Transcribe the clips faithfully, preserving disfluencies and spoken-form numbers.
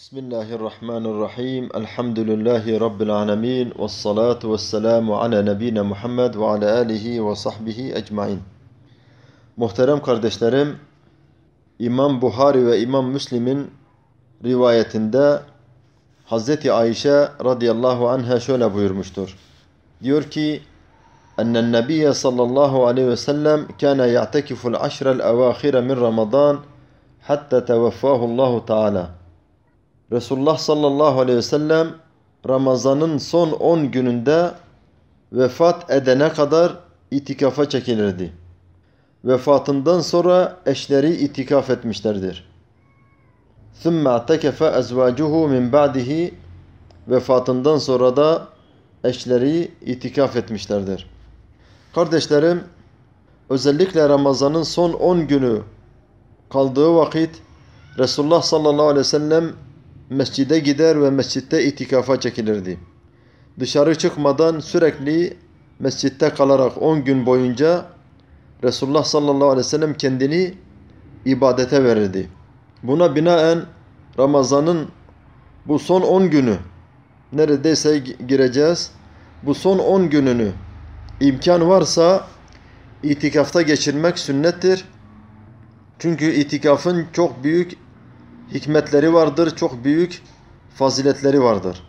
Bismillahirrahmanirrahim. Elhamdülillahi Rabbil alemin. Vessalatu vesselamu ala nebine Muhammed ve ala alihi ve sahbihi ecmain. Muhterem kardeşlerim, İmam Buhari ve İmam Müslim'in rivayetinde Hazreti Ayşe radıyallahu anha şöyle buyurmuştur. Diyor ki, ennen nebiyye sallallahu aleyhi ve sellem kâne ya'tekiful aşrel evâhire min Ramazan hatta tevaffahullahu Teala. Resulullah sallallahu aleyhi ve sellem Ramazan'ın son on gününde vefat edene kadar itikafa çekilirdi. Vefatından sonra eşleri itikaf etmişlerdir. ثُمَّ اَعْتَكَفَ اَزْوَاجُهُ مِنْ بَعْدِهِ Vefatından sonra da eşleri itikaf etmişlerdir. Kardeşlerim, özellikle Ramazan'ın son on günü kaldığı vakit Resulullah sallallahu aleyhi ve sellem mescide gider ve mescitte itikafa çekilirdi. Dışarı çıkmadan sürekli mescitte kalarak on gün boyunca Resulullah sallallahu aleyhi ve sellem kendini ibadete verirdi. Buna binaen Ramazan'ın bu son on günü neredeyse gireceğiz. Bu son on gününü imkan varsa itikafta geçirmek sünnettir. Çünkü itikafın çok büyük hikmetleri vardır, çok büyük faziletleri vardır.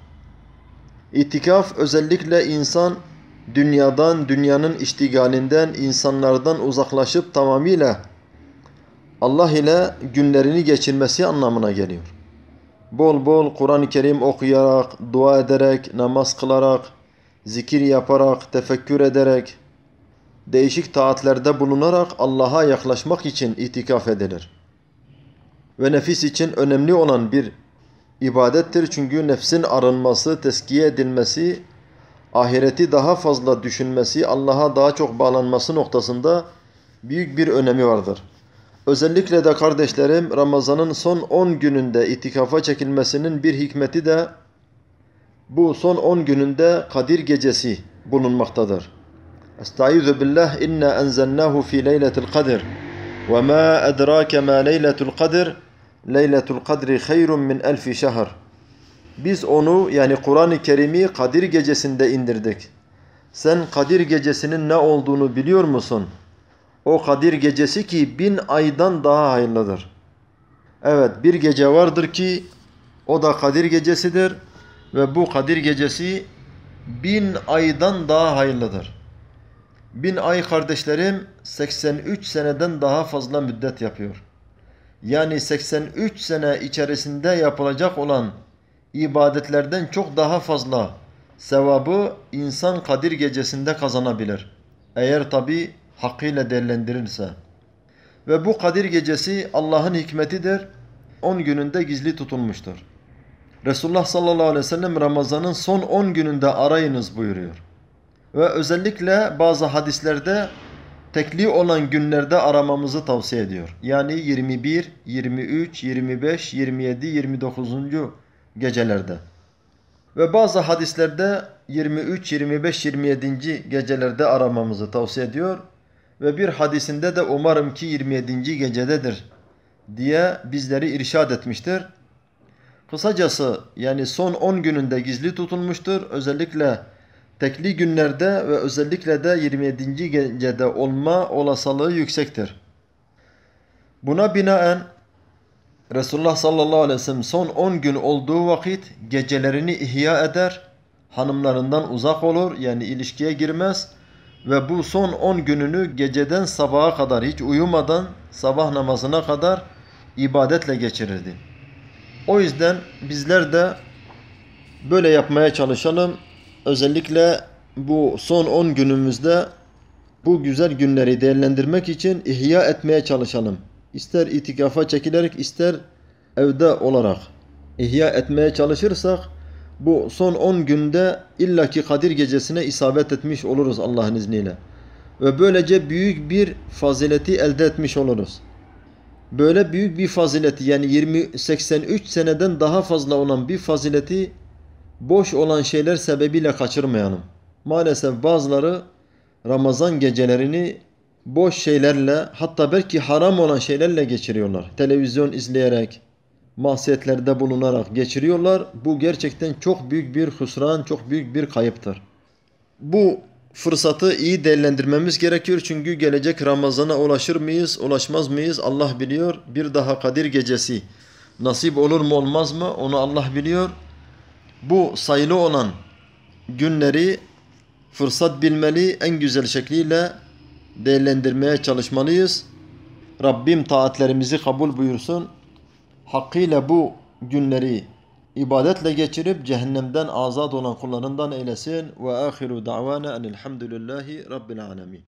İtikaf özellikle insan dünyadan, dünyanın iştigalinden, insanlardan uzaklaşıp tamamıyla Allah ile günlerini geçirmesi anlamına geliyor. Bol bol Kur'an-ı Kerim okuyarak, dua ederek, namaz kılarak, zikir yaparak, tefekkür ederek, değişik taatlerde bulunarak Allah'a yaklaşmak için itikaf edilir. Ve nefis için önemli olan bir ibadettir. Çünkü nefsin arınması, teskiye edilmesi, ahireti daha fazla düşünmesi, Allah'a daha çok bağlanması noktasında büyük bir önemi vardır. Özellikle de kardeşlerim Ramazan'ın son on gününde itikafa çekilmesinin bir hikmeti de bu son on gününde Kadir Gecesi bulunmaktadır. Estaizu billah inna enzelnahu fi leyletil kadir ve ma edrake ma leyletul kadir leyletul kadri hayrun min elfi şehr. Biz onu yani Kur'an-ı Kerim'i Kadir Gecesi'nde indirdik. Sen Kadir Gecesi'nin ne olduğunu biliyor musun? O Kadir Gecesi ki bin aydan daha hayırlıdır. Evet, bir gece vardır ki o da Kadir Gecesidir ve bu Kadir Gecesi bin aydan daha hayırlıdır. Bin ay kardeşlerim seksen üç seneden daha fazla müddet yapıyor. Yani seksen üç sene içerisinde yapılacak olan ibadetlerden çok daha fazla sevabı insan Kadir Gecesi'nde kazanabilir. Eğer tabi hakkıyla değerlendirirse. Ve bu Kadir Gecesi Allah'ın hikmetidir. on gününde gizli tutulmuştur. Resulullah sallallahu aleyhi ve sellem Ramazan'ın son on gününde arayınız buyuruyor. Ve özellikle bazı hadislerde tekli olan günlerde aramamızı tavsiye ediyor. Yani yirmi bir, yirmi üç, yirmi beş, yirmi yedi, yirmi dokuzuncu gecelerde. Ve bazı hadislerde yirmi üç, yirmi beş, yirmi yedinci gecelerde aramamızı tavsiye ediyor. Ve bir hadisinde de umarım ki yirmi yedinci gecededir diye bizleri irşad etmiştir. Kısacası yani son on gününde gizli tutulmuştur. Özellikle tekli günlerde ve özellikle de yirmi yedinci gecede olma olasılığı yüksektir. Buna binaen Resulullah sallallahu aleyhi ve sellem son on gün olduğu vakit gecelerini ihya eder, hanımlarından uzak olur yani ilişkiye girmez ve bu son on gününü geceden sabaha kadar hiç uyumadan sabah namazına kadar ibadetle geçirirdi. O yüzden bizler de böyle yapmaya çalışalım. Özellikle bu son on günümüzde bu güzel günleri değerlendirmek için ihya etmeye çalışalım. İster itikafa çekilerek ister evde olarak ihya etmeye çalışırsak bu son on günde illaki Kadir Gecesi'ne isabet etmiş oluruz Allah'ın izniyle. Ve böylece büyük bir fazileti elde etmiş oluruz. Böyle büyük bir fazileti yani yirmi seksen üç seneden daha fazla olan bir fazileti boş olan şeyler sebebiyle kaçırmayalım. Maalesef bazıları Ramazan gecelerini boş şeylerle hatta belki haram olan şeylerle geçiriyorlar. Televizyon izleyerek, masiyetlerde bulunarak geçiriyorlar. Bu gerçekten çok büyük bir husran, çok büyük bir kayıptır. Bu fırsatı iyi değerlendirmemiz gerekiyor. Çünkü gelecek Ramazan'a ulaşır mıyız, ulaşmaz mıyız Allah biliyor. Bir daha Kadir Gecesi nasip olur mu olmaz mı onu Allah biliyor. Bu sayılı olan günleri fırsat bilmeli, en güzel şekliyle değerlendirmeye çalışmalıyız. Rabbim taatlerimizi kabul buyursun. Hakkıyla bu günleri ibadetle geçirip cehennemden azat olan kullarından eylesin. Ve ahiru da'vana enelhamdülillahi rabbil alemin.